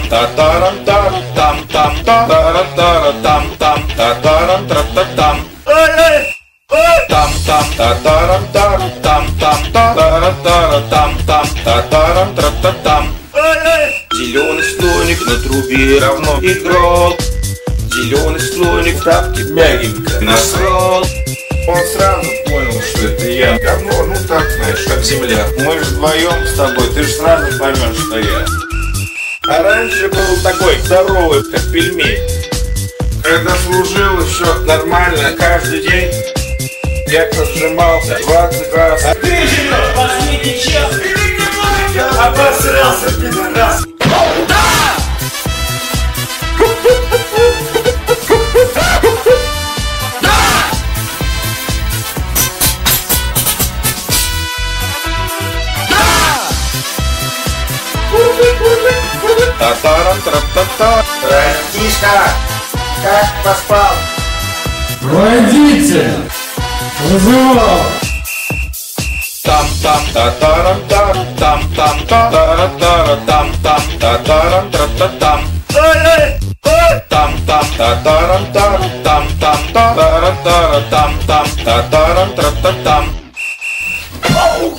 татарам там там там татарам там там татарам там там там татарам там там татарам там татарам там. Зеленый слоник на трубе равно играл. Зеленый слоник в тапке мягенько насрал. Он сразу понял, что это я. Говно, ну так, знаешь, как земля. Мы же вдвоем с тобой, ты же сразу поймешь, что я. А раньше был такой здоровый, как пельмень. Когда служил еще нормально каждый день, я сжимался 20 раз. А ты живешь последний час. Обосрался, пидорас. Татарам тра-та-та. Братишка, как поспал? Водитель! Вызывал! Там там татарам там там там татарам там там татарам тра-та-там. Там там татарам там там там татарам там там татарам тра-та-там.